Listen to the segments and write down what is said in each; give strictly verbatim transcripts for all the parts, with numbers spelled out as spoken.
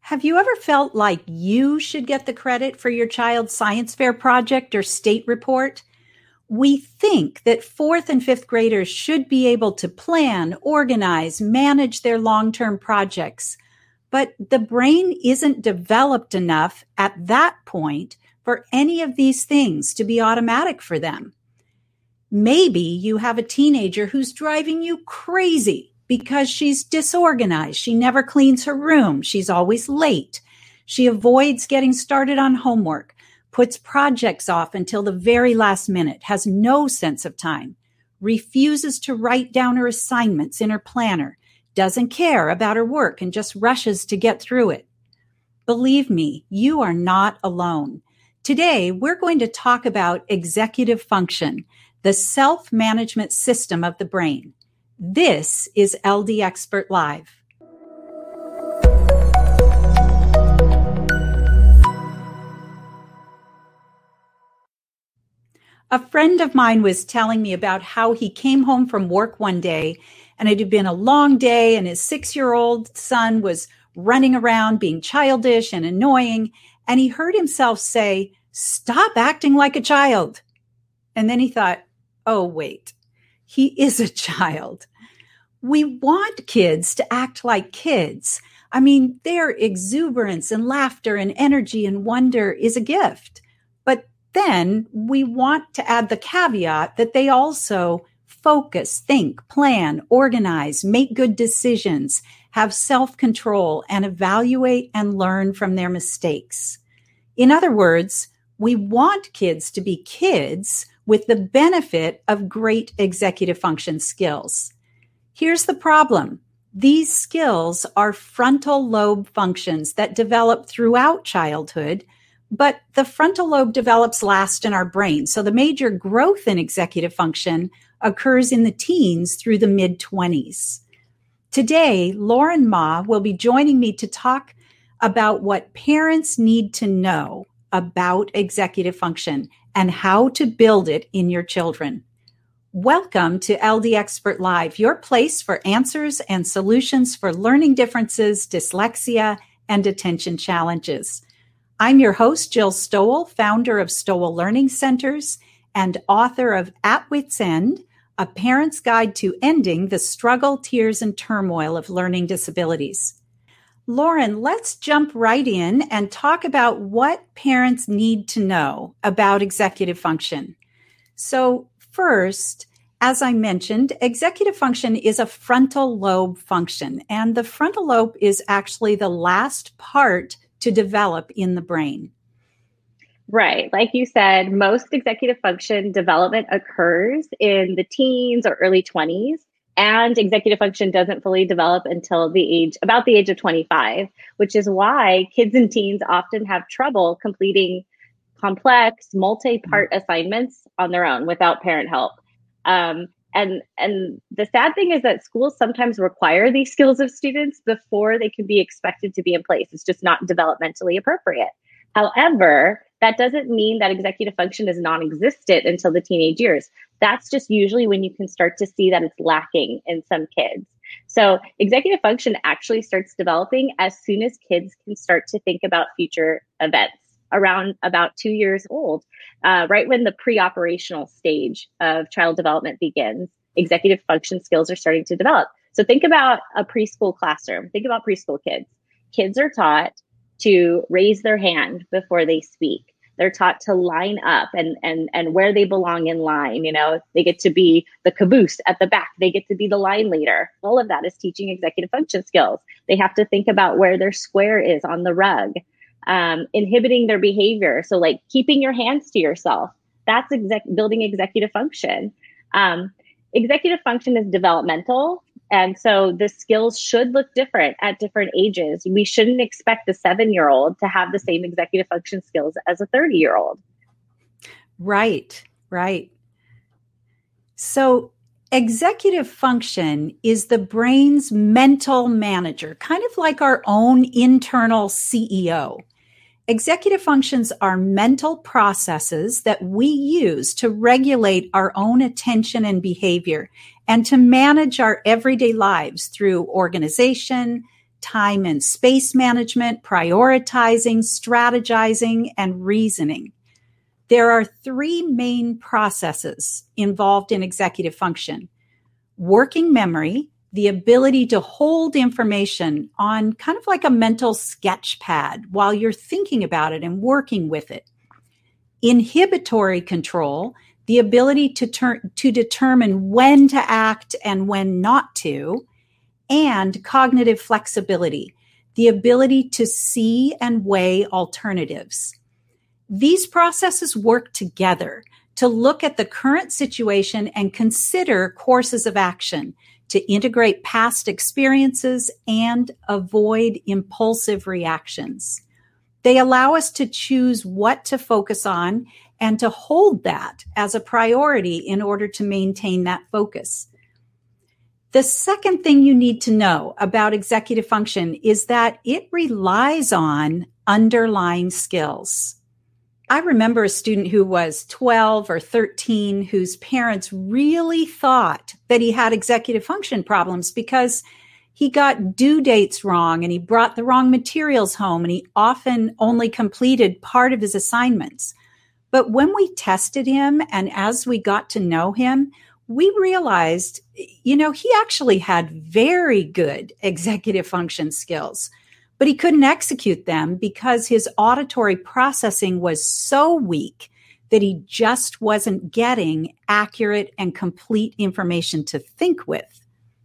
Have you ever felt like you should get the credit for your child's science fair project or state report? We think that fourth and fifth graders should be able to plan, organize, manage their long-term projects. But the brain isn't developed enough at that point for any of these things to be automatic for them. Maybe you have a teenager who's driving you crazy because she's disorganized. She never cleans her room. She's always late. She avoids getting started on homework, puts projects off until the very last minute, has no sense of time, refuses to write down her assignments in her planner, doesn't care about her work and just rushes to get through it. Believe me, you are not alone. Today, we're going to talk about executive function, the self-management system of the brain. This is L D Expert Live. A friend of mine was telling me about how he came home from work one day and it had been a long day and his six-year-old son was running around being childish and annoying, and he heard himself say, "Stop acting like a child." And then he thought, oh, wait, he is a child. We want kids to act like kids. I mean, their exuberance and laughter and energy and wonder is a gift. But then we want to add the caveat that they also focus, think, plan, organize, make good decisions, have self-control, and evaluate and learn from their mistakes. In other words, we want kids to be kids with the benefit of great executive function skills. Here's the problem. These skills are frontal lobe functions that develop throughout childhood, but the frontal lobe develops last in our brain. So the major growth in executive function occurs in the teens through the mid-twenties. Today, Lauren Ma will be joining me to talk about what parents need to know about executive function and how to build it in your children. Welcome to L D Expert Live, your place for answers and solutions for learning differences, dyslexia, and attention challenges. I'm your host, Jill Stowell, founder of Stowell Learning Centers and author of At Wit's End, A Parent's Guide to Ending the Struggle, Tears, and Turmoil of Learning Disabilities. Lauren, let's jump right in and talk about what parents need to know about executive function. So first, as I mentioned, executive function is a frontal lobe function, and the frontal lobe is actually the last part to develop in the brain. Right. Like you said, most executive function development occurs in the teens or early twenties. And executive function doesn't fully develop until the age, about the age of twenty-five, which is why kids and teens often have trouble completing complex, multi-part mm-hmm. assignments on their own without parent help. Um, and, and the sad thing is that schools sometimes require these skills of students before they can be expected to be in place. It's just not developmentally appropriate. However, that doesn't mean that executive function is non-existent until the teenage years. That's just usually when you can start to see that it's lacking in some kids. So executive function actually starts developing as soon as kids can start to think about future events, around about two years old, uh, right when the pre-operational stage of child development begins. Executive function skills are starting to develop. So think about a preschool classroom. Think about preschool kids. Kids are taught to raise their hand before they speak. They're taught to line up and and and where they belong in line. You know, they get to be the caboose at the back. They get to be the line leader. All of that is teaching executive function skills. They have to think about where their square is on the rug, um, inhibiting their behavior. So like keeping your hands to yourself. That's exec- building executive function. Um, executive function is developmental. And so the skills should look different at different ages. We shouldn't expect a seven-year-old to have the same executive function skills as a thirty-year-old. Right, right. So executive function is the brain's mental manager, kind of like our own internal C E O. Executive functions are mental processes that we use to regulate our own attention and behavior and to manage our everyday lives through organization, time and space management, prioritizing, strategizing, and reasoning. There are three main processes involved in executive function: working memory, the ability to hold information on kind of like a mental sketch pad while you're thinking about it and working with it; inhibitory control, the ability to turn to determine when to act and when not to; and cognitive flexibility, the ability to see and weigh alternatives. These processes work together to look at the current situation and consider courses of action to integrate past experiences and avoid impulsive reactions. They allow us to choose what to focus on and to hold that as a priority in order to maintain that focus. The second thing you need to know about executive function is that it relies on underlying skills. I remember a student who was twelve or thirteen whose parents really thought that he had executive function problems because he got due dates wrong and he brought the wrong materials home and he often only completed part of his assignments. But when we tested him and as we got to know him, we realized, you know, he actually had very good executive function skills, but he couldn't execute them because his auditory processing was so weak that he just wasn't getting accurate and complete information to think with.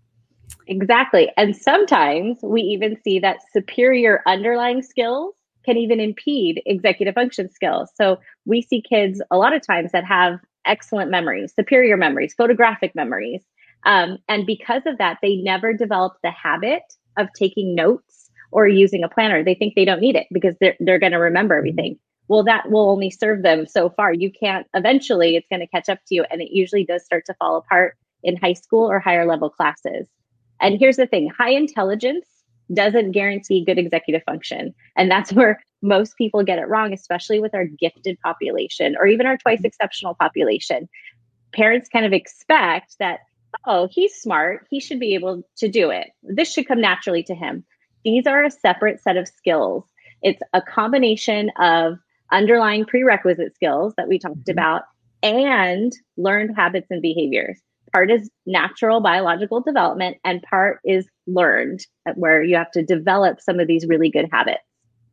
Exactly. And sometimes we even see that superior underlying skills can even impede executive function skills. So we see kids a lot of times that have excellent memories, superior memories, photographic memories. Um, and because of that, they never develop the habit of taking notes or using a planner. They think they don't need it because they're, they're going to remember everything. Well, that will only serve them so far. You can't, eventually it's going to catch up to you. And it usually does start to fall apart in high school or higher level classes. And here's the thing, high intelligence doesn't guarantee good executive function. And that's where most people get it wrong, especially with our gifted population or even our twice exceptional population. Parents kind of expect that, oh, he's smart, he should be able to do it. This should come naturally to him. These are a separate set of skills. It's a combination of underlying prerequisite skills that we talked mm-hmm. about and learned habits and behaviors. Part is natural biological development and part is learned, where you have to develop some of these really good habits.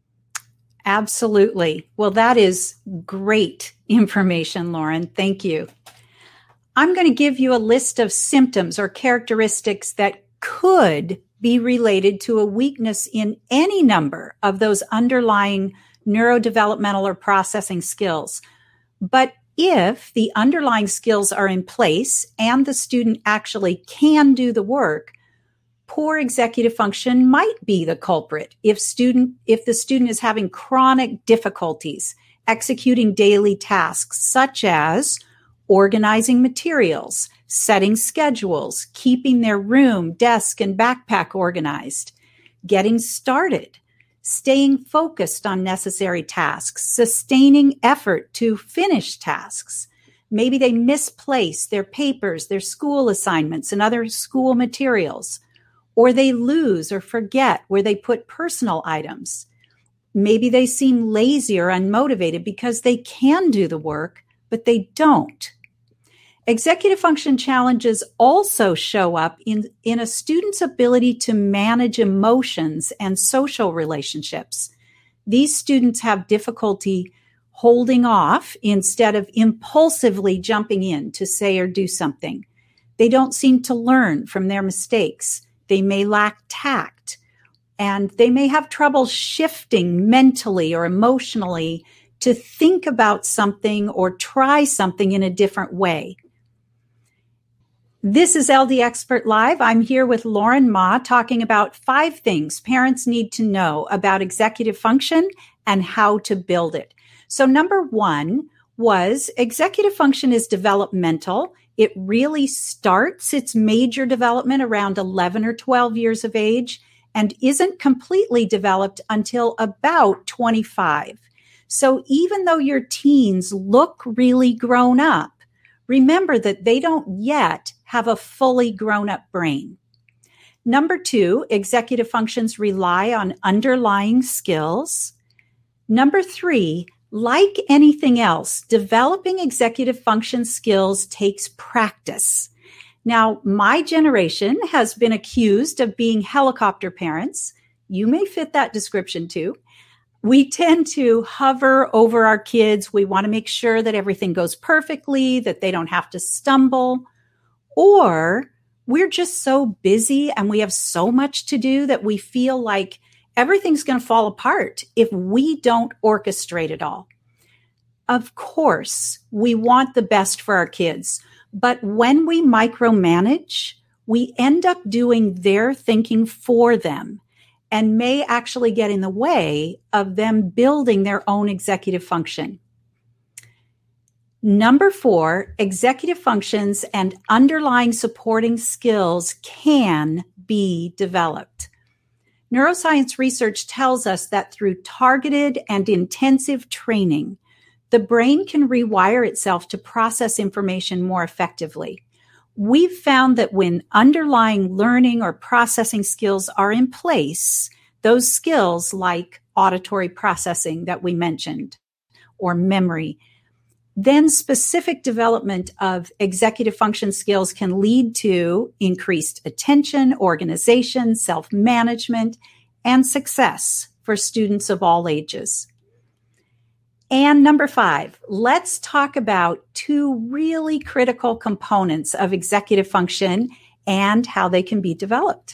Absolutely. Well, that is great information, Lauren. Thank you. I'm going to give you a list of symptoms or characteristics that could be related to a weakness in any number of those underlying neurodevelopmental or processing skills. But if the underlying skills are in place and the student actually can do the work, poor executive function might be the culprit. If student, if the student is having chronic difficulties executing daily tasks, such as organizing materials, setting schedules, keeping their room, desk, and backpack organized, getting started, staying focused on necessary tasks, sustaining effort to finish tasks. Maybe they misplace their papers, their school assignments, and other school materials, or they lose or forget where they put personal items. Maybe they seem lazy or unmotivated because they can do the work, but they don't. Executive function challenges also show up in, in a student's ability to manage emotions and social relationships. These students have difficulty holding off instead of impulsively jumping in to say or do something. They don't seem to learn from their mistakes. They may lack tact, and they may have trouble shifting mentally or emotionally to think about something or try something in a different way. This is L D Expert Live. I'm here with Lauren Ma talking about five things parents need to know about executive function and how to build it. So number one was executive function is developmental. It really starts its major development around eleven or twelve years of age and isn't completely developed until about twenty-five. So even though your teens look really grown up, remember that they don't yet have a fully grown-up brain. Number two, executive functions rely on underlying skills. Number three, like anything else, developing executive function skills takes practice. Now, my generation has been accused of being helicopter parents. You may fit that description too. We tend to hover over our kids. We want to make sure that everything goes perfectly, that they don't have to stumble. Or we're just so busy and we have so much to do that we feel like everything's going to fall apart if we don't orchestrate it all. Of course, we want the best for our kids, but when we micromanage, we end up doing their thinking for them and may actually get in the way of them building their own executive function. Number four, executive functions and underlying supporting skills can be developed. Neuroscience research tells us that through targeted and intensive training, the brain can rewire itself to process information more effectively. We've found that when underlying learning or processing skills are in place, those skills like auditory processing that we mentioned, or memory, then specific development of executive function skills can lead to increased attention, organization, self-management, and success for students of all ages. And number five, let's talk about two really critical components of executive function and how they can be developed.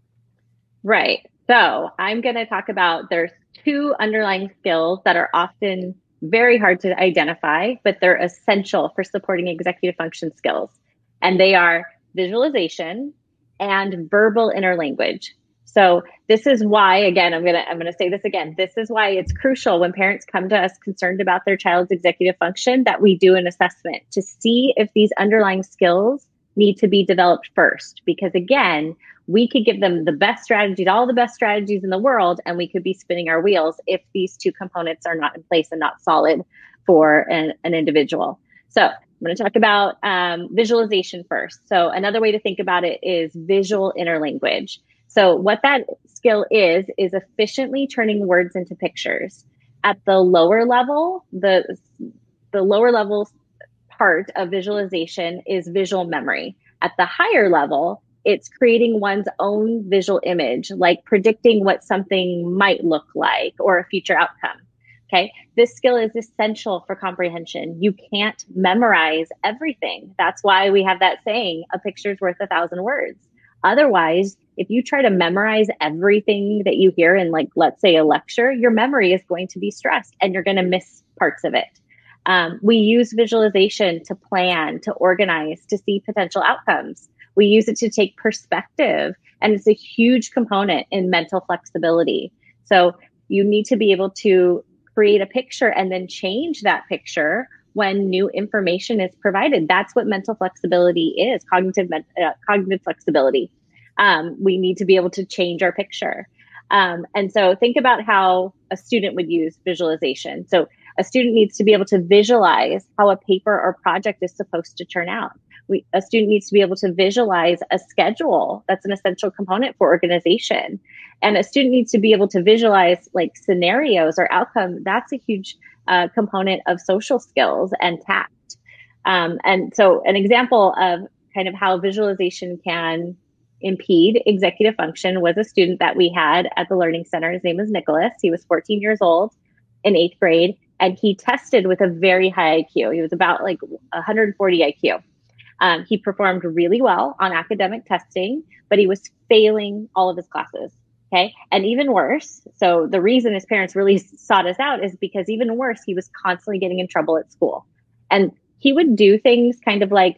Right. So I'm going to talk about there's two underlying skills that are often very hard to identify, but they're essential for supporting executive function skills. And they are visualization and verbal interlanguage. So this is why, again, I'm going to, I'm going to say this again. This is why it's crucial when parents come to us concerned about their child's executive function that we do an assessment to see if these underlying skills need to be developed first. Because again, we could give them the best strategies, all the best strategies in the world, and we could be spinning our wheels if these two components are not in place and not solid for an, an individual. So I'm going to talk about um, visualization first. So another way to think about it is visual interlanguage. So what that skill is, is efficiently turning words into pictures. At the lower level, the, the lower level part of visualization is visual memory. At the higher level, it's creating one's own visual image, like predicting what something might look like or a future outcome. Okay. This skill is essential for comprehension. You can't memorize everything. That's why we have that saying, a picture's worth a thousand words. Otherwise, if you try to memorize everything that you hear in, like, let's say a lecture, your memory is going to be stressed and you're going to miss parts of it. Um, we use visualization to plan, to organize, to see potential outcomes. We use it to take perspective, and it's a huge component in mental flexibility. So you need to be able to create a picture and then change that picture when new information is provided. That's what mental flexibility is, cognitive uh, cognitive flexibility. Um, we need to be able to change our picture. Um, and so think about how a student would use visualization. So a student needs to be able to visualize how a paper or project is supposed to turn out. We, a student needs to be able to visualize a schedule. That's an essential component for organization. And a student needs to be able to visualize like scenarios or outcome. That's a huge uh, component of social skills and tact. Um, and so an example of kind of how visualization can impede executive function was a student that we had at the Learning Center. His name was Nicholas. He was fourteen years old in eighth grade, and he tested with a very high I Q. He was about like one hundred forty I Q. Um, he performed really well on academic testing, but he was failing all of his classes. Okay. And even worse, so the reason his parents really sought us out is because even worse, he was constantly getting in trouble at school. And he would do things kind of like,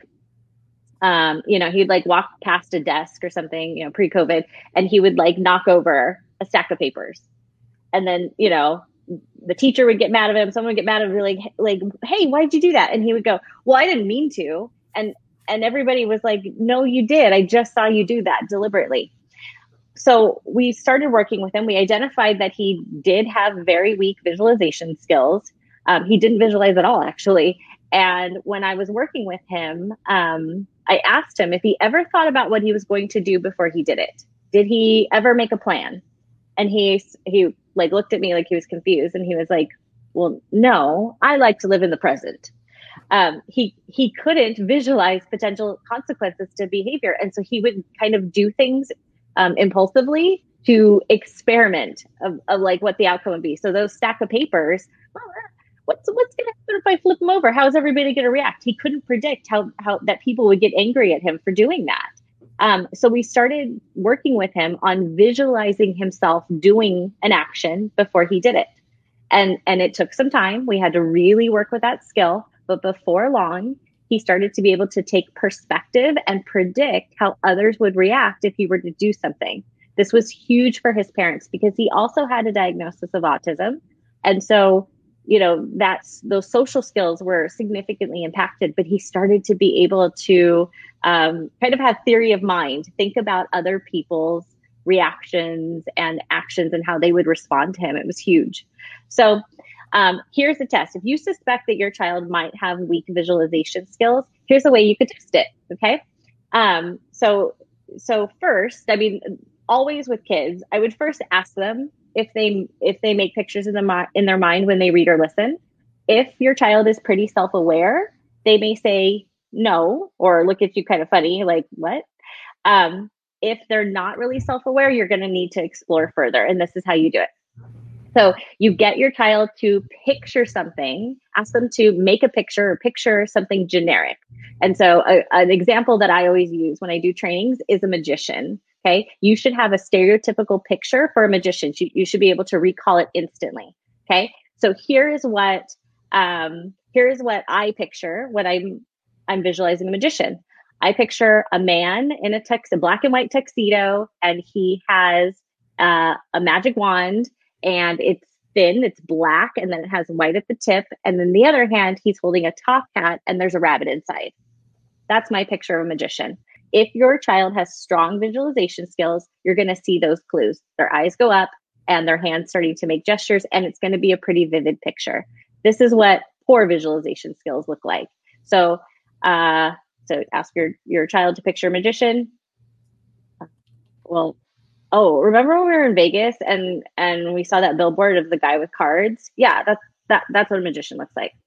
um, you know, he'd like walk past a desk or something, you know, pre-COVID, and he would like knock over a stack of papers. And then, you know, the teacher would get mad at him. Someone would get mad at him, like, like, hey, why'd you do that? And he would go, well, I didn't mean to. And And everybody was like, no, you did. I just saw you do that deliberately. So we started working with him. We identified that he did have very weak visualization skills. Um, he didn't visualize at all, actually. And when I was working with him, um, I asked him if he ever thought about what he was going to do before he did it. Did he ever make a plan? And he, he like looked at me like he was confused, and he was like, well, no, I like to live in the present. Um, he, he couldn't visualize potential consequences to behavior. And so he would kind of do things um, impulsively to experiment of, of like what the outcome would be. So those stack of papers, well, what's what's going to happen if I flip them over? How is everybody going to react? He couldn't predict how how that people would get angry at him for doing that. Um, so we started working with him on visualizing himself doing an action before he did it, and and it took some time. We had to really work with that skill, but before long, he started to be able to take perspective and predict how others would react if he were to do something. This was huge for his parents because he also had a diagnosis of autism, and so, you know, that's those social skills were significantly impacted, but he started to be able to um, kind of have theory of mind, think about other people's reactions and actions and how they would respond to him. It was huge. So um, here's the test. If you suspect that your child might have weak visualization skills, here's a way you could test it. Okay. Um, so, so first, I mean, always with kids, I would first ask them if they if they make pictures in the in their mind when they read or listen. If your child is pretty self-aware, they may say no or look at you kind of funny, like what? Um, if they're not really self-aware, you're going to need to explore further, and this is how you do it. So you get your child to picture something, ask them to make a picture or picture something generic. And so a, an example that I always use when I do trainings is a magician. Okay. You should have a stereotypical picture for a magician. You, you should be able to recall it instantly. Okay. So here is what, um, here's what I picture when I'm, I'm visualizing a magician. I picture a man in a tux, a black and white tuxedo, and he has uh, a magic wand, and it's thin, it's black, and then it has white at the tip. And then the other hand, he's holding a top hat, and there's a rabbit inside. That's my picture of a magician. If your child has strong visualization skills, you're going to see those clues. Their eyes go up and their hands starting to make gestures, and it's going to be a pretty vivid picture. This is what poor visualization skills look like. So, uh, so ask your, your child to picture a magician. Well, oh, remember when we were in Vegas and, and we saw that billboard of the guy with cards? Yeah, that's, that, that's what a magician looks like.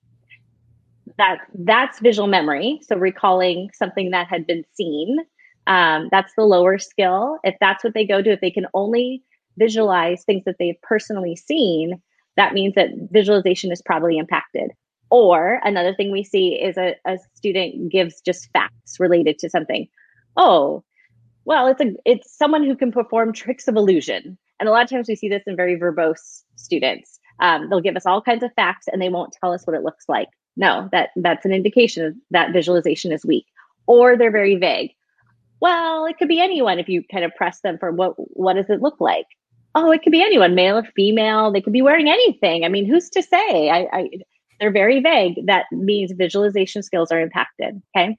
That that's visual memory. So recalling something that had been seen. Um, that's the lower skill. If that's what they go to, if they can only visualize things that they've personally seen, that means that visualization is probably impacted. Or another thing we see is a, a student gives just facts related to something. Oh, well, it's a it's someone who can perform tricks of illusion. And a lot of times we see this in very verbose students. Um, they'll give us all kinds of facts and they won't tell us what it looks like. No, that that's an indication that visualization is weak. Or they're very vague. Well, it could be anyone if you kind of press them for what what does it look like? Oh, it could be anyone, male or female. They could be wearing anything. I mean, who's to say? I, I they're very vague. That means visualization skills are impacted. Okay.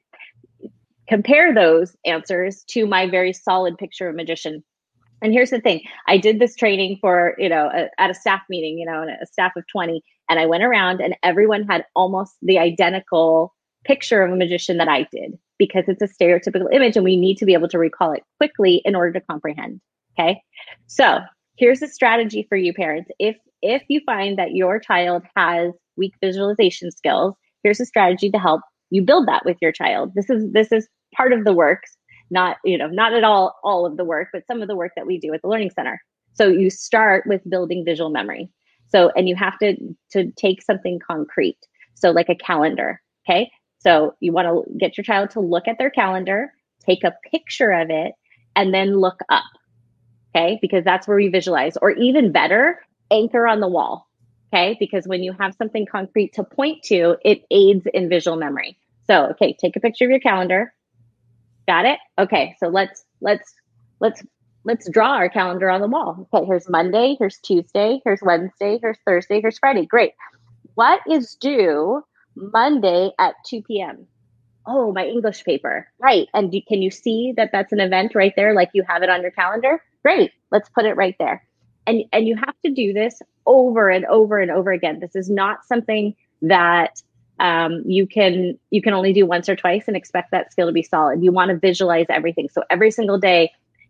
Compare those answers to my very solid picture of a magician. And here's the thing. I did this training for, you know, a, at a staff meeting, you know, a staff of twenty. And I went around and everyone had almost the identical picture of a magician that I did, because it's a stereotypical image and we need to be able to recall it quickly in order to comprehend. Okay. So here's a strategy for you parents. If, if you find that your child has weak visualization skills, here's a strategy to help you build that with your child. This is, this is part of the work, not, you know, not at all, all of the work, but some of the work that we do at the Learning Center. So you start with building visual memory. So, and you have to, to take something concrete. So like a calendar. Okay. So you want to get your child to look at their calendar, take a picture of it, and then look up. Okay. Because that's where we visualize, or even better, anchor on the wall. Okay. Because when you have something concrete to point to, it aids in visual memory. So, okay, take a picture of your calendar. Got it? Okay. So let's, let's, let's, let's draw our calendar on the wall. Okay. Here's Monday. Here's Tuesday. Here's Wednesday. Here's Thursday. Here's Friday. Great. What is due Monday at two p.m.? Oh, my English paper. Right. And do, can you see that that's an event right there? Like you have it on your calendar? Great. Let's put it right there. And, and you have to do this over and over and over again. This is not something that um, you can, you can only do once or twice and expect that skill to be solid. You want to visualize everything. So every single day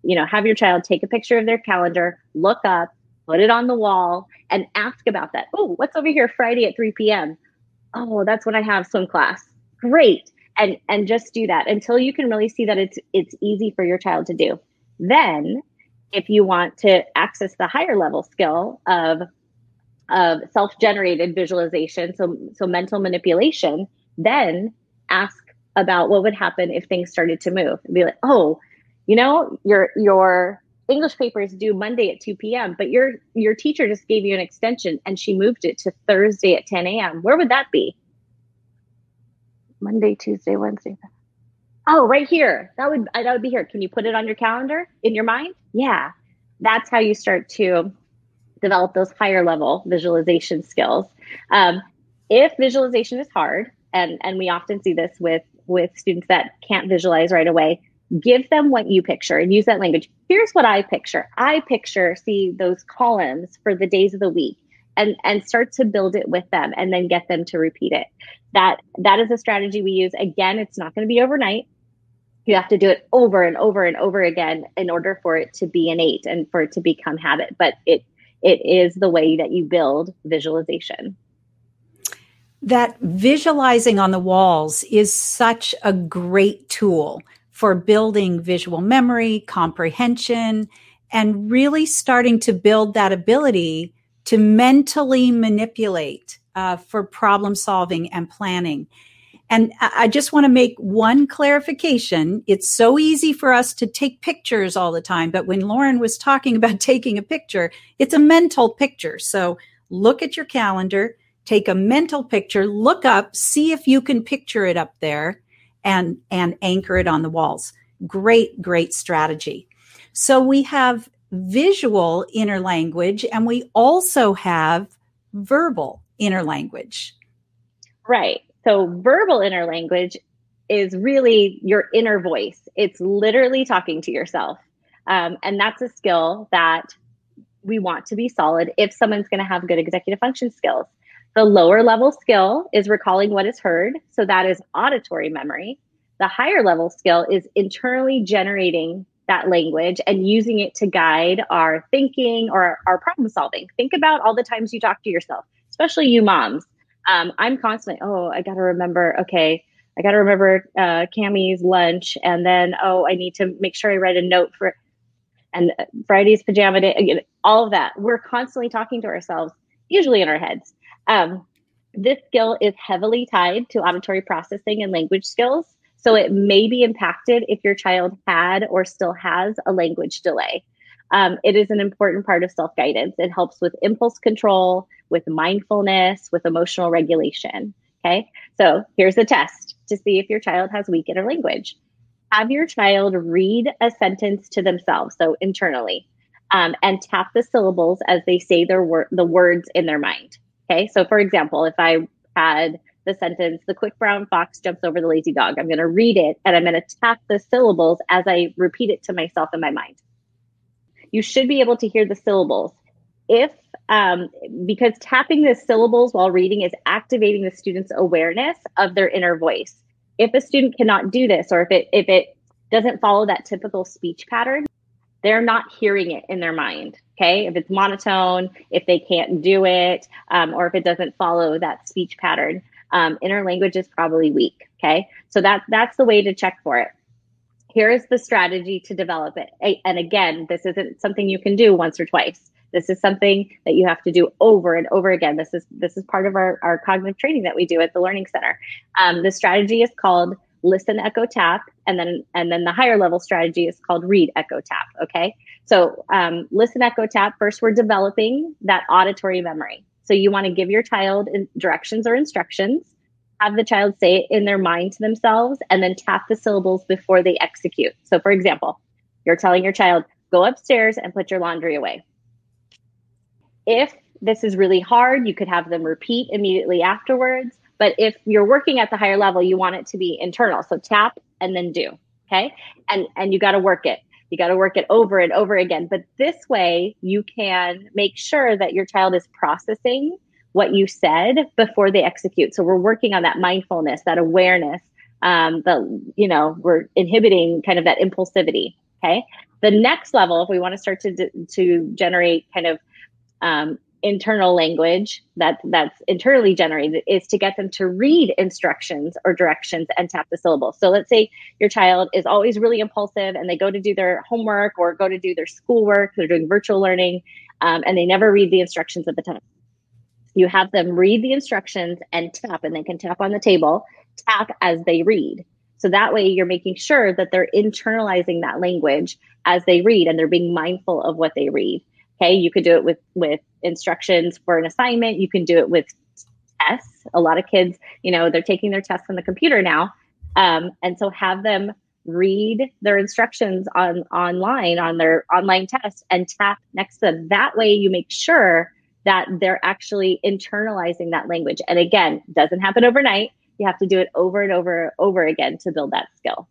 you know, have your child take a picture of their calendar, look up, put it on the wall, and ask about that. Oh, what's over here Friday at three p.m.? Oh, that's when I have swim class. Great. And and just do that until you can really see that it's it's easy for your child to do. Then, if you want to access the higher level skill of of self-generated visualization, so so mental manipulation, then ask about what would happen if things started to move. And be like, oh, you know, your your English paper is due Monday at two p.m., but your your teacher just gave you an extension and she moved it to Thursday at ten a.m. Where would that be? Monday, Tuesday, Wednesday. Oh, right here. That would that would be here. Can you put it on your calendar in your mind? Yeah. That's how you start to develop those higher level visualization skills. Um, if visualization is hard, and and we often see this with with students that can't visualize right away, give them what you picture and use that language. Here's what I picture. I picture, see those columns for the days of the week, and and start to build it with them, and then get them to repeat it. That that is a strategy we use. Again, it's not going to be overnight. You have to do it over and over and over again in order for it to be innate and for it to become habit. But it it is the way that you build visualization. That visualizing on the walls is such a great tool for building visual memory, comprehension, and really starting to build that ability to mentally manipulate uh, for problem solving and planning. And I just want to make one clarification. It's so easy for us to take pictures all the time, but when Lauren was talking about taking a picture, it's a mental picture. So look at your calendar, take a mental picture, look up, see if you can picture it up there, and, and anchor it on the walls. Great, great strategy. So we have visual inner language, and we also have verbal inner language. Right. So verbal inner language is really your inner voice. It's literally talking to yourself. Um, and that's a skill that we want to be solid if someone's going to have good executive function skills. The lower level skill is recalling what is heard. So that is auditory memory. The higher level skill is internally generating that language and using it to guide our thinking or our problem solving. Think about all the times you talk to yourself, especially you moms. Um, I'm constantly, oh, I got to remember, okay, I got to remember uh, Cammie's lunch. And then, oh, I need to make sure I write a note for, and Friday's pajama day, all of that. We're constantly talking to ourselves, usually in our heads. Um, this skill is heavily tied to auditory processing and language skills. So it may be impacted if your child had or still has a language delay. Um, it is an important part of self-guidance. It helps with impulse control, with mindfulness, with emotional regulation. Okay, so here's a test to see if your child has weak inner language. Have your child read a sentence to themselves, so internally, um, and tap the syllables as they say their wor- the words in their mind. Okay, so for example, if I had the sentence, the quick brown fox jumps over the lazy dog, I'm going to read it and I'm going to tap the syllables as I repeat it to myself in my mind. You should be able to hear the syllables. If, um, because tapping the syllables while reading is activating the student's awareness of their inner voice. If a student cannot do this, or if it if it doesn't follow that typical speech pattern, they're not hearing it in their mind. Okay, if it's monotone, if they can't do it, um, or if it doesn't follow that speech pattern, um, inner language is probably weak. Okay, so that that's the way to check for it. Here is the strategy to develop it. And again, this isn't something you can do once or twice. This is something that you have to do over and over again. This is this is part of our, our cognitive training that we do at the Learning Center. Um, the strategy is called listen, echo, tap, and then and then the higher level strategy is called read, echo, tap. Okay, so um, listen, echo, tap. First, we're developing that auditory memory. So you want to give your child directions or instructions. Have the child say it in their mind to themselves, and then tap the syllables before they execute. So for example, you're telling your child, go upstairs and put your laundry away. If this is really hard, you could have them repeat immediately afterwards. But if you're working at the higher level, you want it to be internal. So tap and then do, okay? And, and you got to work it. You got to work it over and over again. But this way you can make sure that your child is processing what you said before they execute. So we're working on that mindfulness, that awareness, um, the, you know, we're inhibiting kind of that impulsivity. Okay. The next level, if we want to start to to generate kind of um, internal language that that's internally generated, is to get them to read instructions or directions and tap the syllable. So let's say your child is always really impulsive and they go to do their homework or go to do their schoolwork, they're doing virtual learning, um, and they never read the instructions at the time. You have them read the instructions and tap, and they can tap on the table, tap as they read. So that way you're making sure that they're internalizing that language as they read, and they're being mindful of what they read. Okay, you could do it with, with instructions for an assignment. You can do it with tests. A lot of kids, you know, they're taking their tests on the computer now. Um, and so have them read their instructions on online on their online test and tap next to them. That way you make sure that they're actually internalizing that language. And again, doesn't happen overnight. You have to do it over and over and over again to build that skill.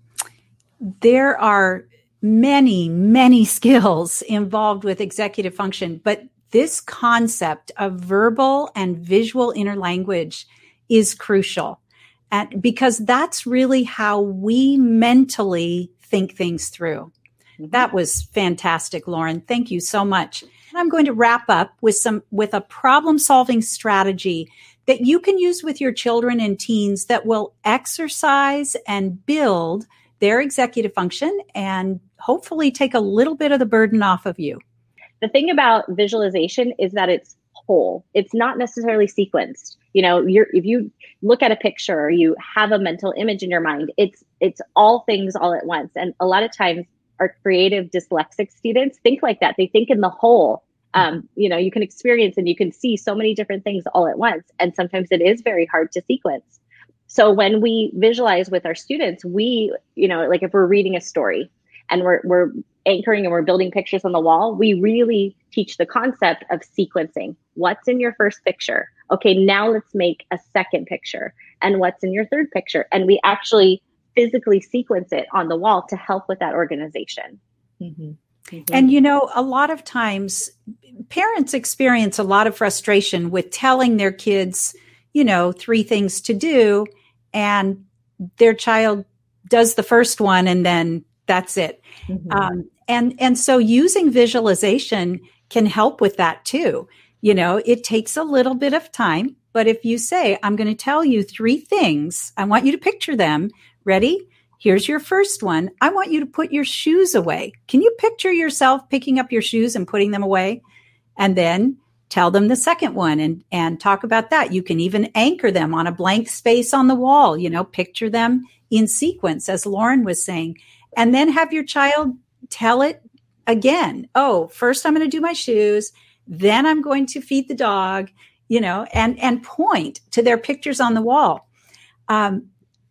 There are many, many skills involved with executive function, but this concept of verbal and visual interlanguage is crucial. And because that's really how we mentally think things through. Mm-hmm. That was fantastic, Lauren. Thank you so much. And I'm going to wrap up with some, with a problem-solving strategy that you can use with your children and teens that will exercise and build their executive function and hopefully take a little bit of the burden off of you. The thing about visualization is that it's whole. It's not necessarily sequenced. You know, you're, if you look at a picture or you have a mental image in your mind, it's it's all things all at once. And a lot of times our creative dyslexic students think like that. They think in the whole. Um, you know, you can experience and you can see so many different things all at once. And sometimes it is very hard to sequence. So when we visualize with our students, we, you know, like if we're reading a story and we're we're anchoring and we're building pictures on the wall, we really teach the concept of sequencing. What's in your first picture? Okay, now let's make a second picture. And what's in your third picture? And we actually physically sequence it on the wall to help with that organization. Mm-hmm. Mm-hmm. And, you know, a lot of times parents experience a lot of frustration with telling their kids, you know, three things to do, and their child does the first one and then that's it. Mm-hmm. Um, and, and so using visualization can help with that too. You know, it takes a little bit of time, but if you say, I'm going to tell you three things, I want you to picture them. Ready? Here's your first one. I want you to put your shoes away. Can you picture yourself picking up your shoes and putting them away? And then tell them the second one and, and talk about that. You can even anchor them on a blank space on the wall, you know, picture them in sequence, as Lauren was saying, and then have your child tell it again. Oh, first I'm going to do my shoes. Then I'm going to feed the dog, you know, and, and point to their pictures on the wall. Um,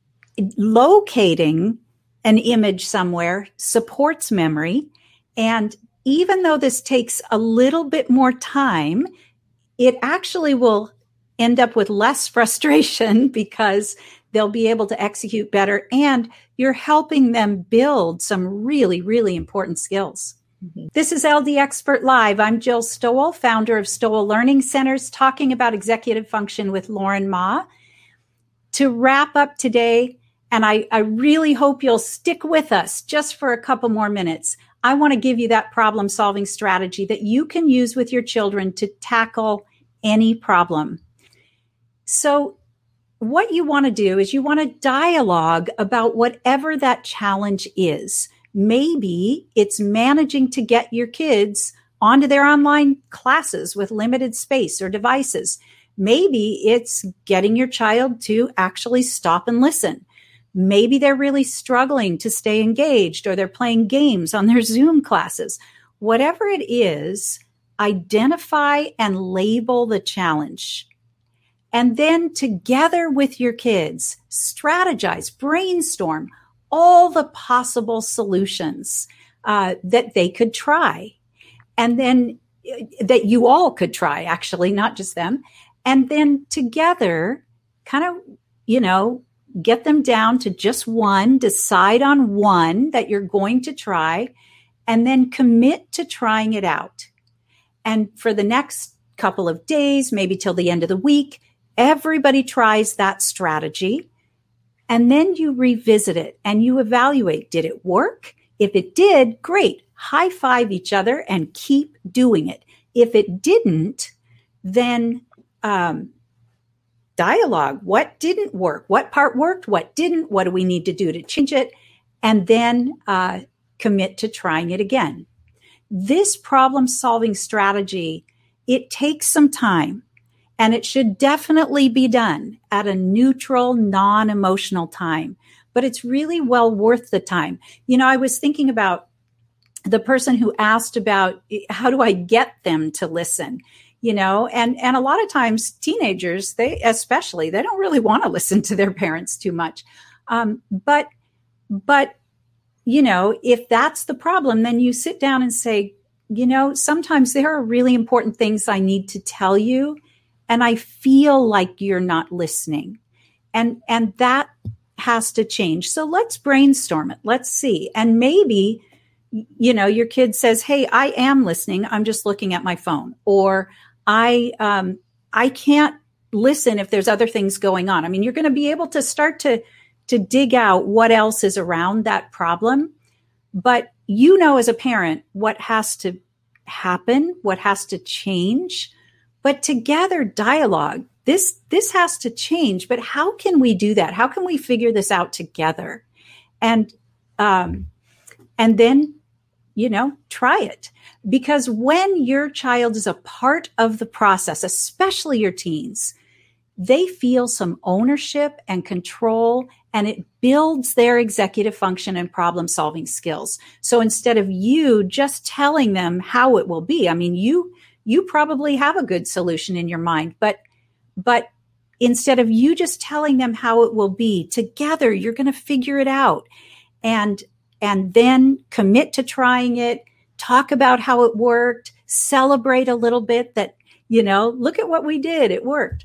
locating an image somewhere supports memory. And even though this takes a little bit more time, it actually will end up with less frustration because they'll be able to execute better. And you're helping them build some really, really important skills. Mm-hmm. This is L D Expert Live. I'm Jill Stowell, founder of Stowell Learning Centers, talking about executive function with Lauren Ma. To wrap up today, and I, I really hope you'll stick with us just for a couple more minutes, I want to give you that problem-solving strategy that you can use with your children to tackle any problem. So what you want to do is you want to dialogue about whatever that challenge is. Maybe it's managing to get your kids onto their online classes with limited space or devices. Maybe it's getting your child to actually stop and listen. Maybe they're really struggling to stay engaged or they're playing games on their Zoom classes. Whatever it is, identify and label the challenge. And then together with your kids, strategize, brainstorm all the possible solutions uh, that they could try. And then uh, that you all could try, actually, not just them. And then together, kind of, you know, get them down to just one, decide on one that you're going to try, and then commit to trying it out. And for the next couple of days, maybe till the end of the week, everybody tries that strategy. And then you revisit it and you evaluate. Did it work? If it did, great. High five each other and keep doing it. If it didn't, then um, dialogue. What didn't work? What part worked? What didn't? What do we need to do to change it? And then uh, commit to trying it again. This problem-solving strategy, it takes some time, and it should definitely be done at a neutral, non-emotional time. But it's really well worth the time. You know, I was thinking about the person who asked about how do I get them to listen, you know, and, and a lot of times teenagers, they especially, they don't really want to listen to their parents too much. Um, but, but, you know, if that's the problem, then you sit down and say, you know, sometimes there are really important things I need to tell you, and I feel like you're not listening. And, and that has to change. So let's brainstorm it. Let's see. And maybe, you know, your kid says, hey, I am listening. I'm just looking at my phone. Or I, um, I can't listen if there's other things going on. I mean, you're going to be able to start to, to dig out what else is around that problem. But you know, as a parent, what has to happen, what has to change. But together, dialogue, this, this has to change. But how can we do that? How can we figure this out together? And, um, and then, you know, try it. Because when your child is a part of the process, especially your teens, they feel some ownership and control, and it builds their executive function and problem solving skills. So instead of you just telling them how it will be, I mean, you, you probably have a good solution in your mind, but, but instead of you just telling them how it will be, together, you're going to figure it out and, and then commit to trying it, talk about how it worked, celebrate a little bit that, you know, look at what we did. It worked.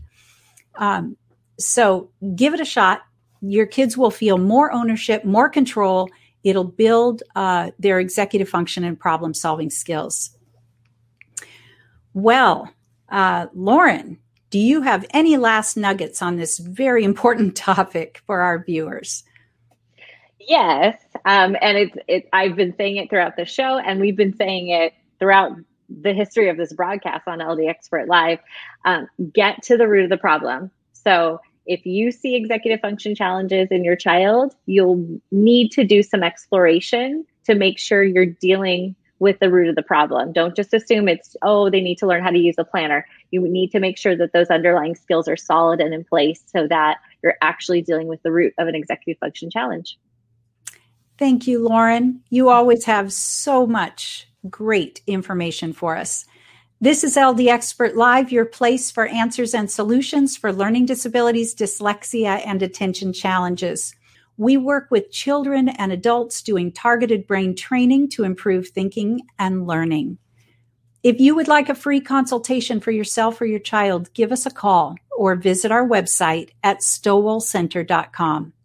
Um, so give it a shot. Your kids will feel more ownership, more control. It'll build uh, their executive function and problem solving skills. Well, uh, Lauren, do you have any last nuggets on this very important topic for our viewers? Yes. Um, and it's, it, I've been saying it throughout the show, and we've been saying it throughout the history of this broadcast on L D Expert Live. Um, get to the root of the problem. So if you see executive function challenges in your child, you'll need to do some exploration to make sure you're dealing with the root of the problem. Don't just assume it's, oh, they need to learn how to use a planner. You need to make sure that those underlying skills are solid and in place so that you're actually dealing with the root of an executive function challenge. Thank you, Lauren. You always have so much great information for us. This is L D Expert Live, your place for answers and solutions for learning disabilities, dyslexia, and attention challenges. We work with children and adults doing targeted brain training to improve thinking and learning. If you would like a free consultation for yourself or your child, give us a call or visit our website at stowell center dot com.